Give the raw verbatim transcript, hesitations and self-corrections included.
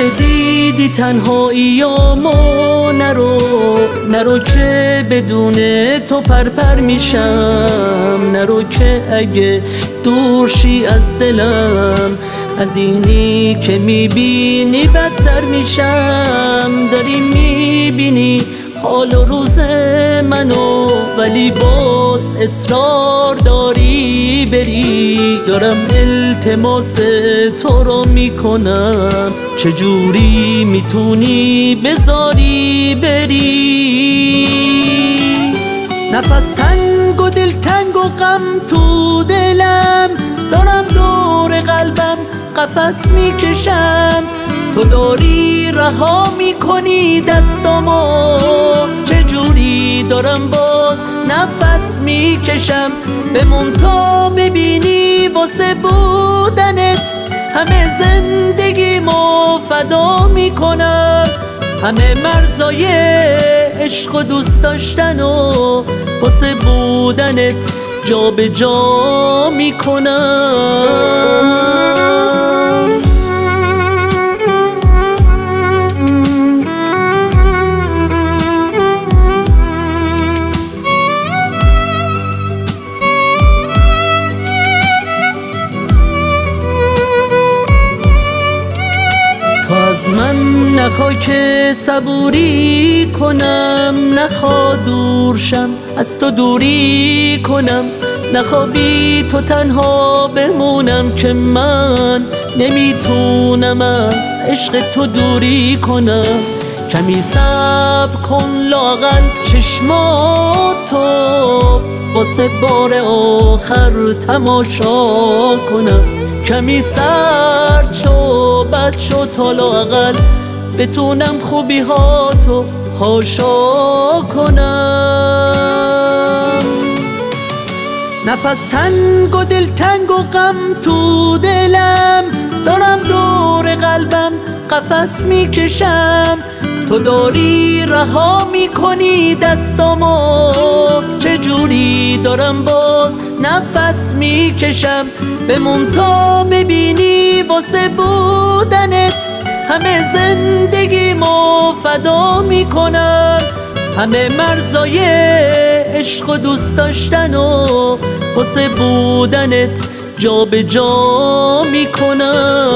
دیدی تنهاییامو نرو نرو که بدون تو پرپر میشم، نرو که اگه دورشی از دلم از اینی که میبینی بدتر میشم. داری میبینی حال و روز منو ولی باز اصرار داری بری. دارم التماس تو رو میکنم چجوری میتونی بذاری بری. نفس تنگ و دل تنگ و غم تو دلم، دارم دور قلبم قفس میکشم. تو داری رها میکنی دستامو چجوری دارم باز نفس میکشم. بمون تا ببینی واسه بودنت همه زندگیمو فدا میکنم. همه مرزای عشق و دوست داشتنو واسه بودنت جا به جا میکنم. از من نخوا که صبوری کنم، نخوا دورشم از تو دوری کنم. نخوا بی تو تنها بمونم که من نمیتونم از عشق تو دوری کنم. کمی صبر کن لااقل چشماتو واسه بار آخر تماشا کنم. کمی سر چو بد شو تا لااقل بتونم خوبی ها تو حاشا کنم. نفس تنگ و دل تنگ و غم تو دلم، دارم دور قلبم قفس میکشم. تو داری رها میکنی دستامو چجوری دارم باز نفس میکشم. بمون تا ببینی واسه بودنت همه زندگیمو فدا میکنم. همه مرزای عشق و دوست داشتنو واسه بودنت جا به جا میکنم.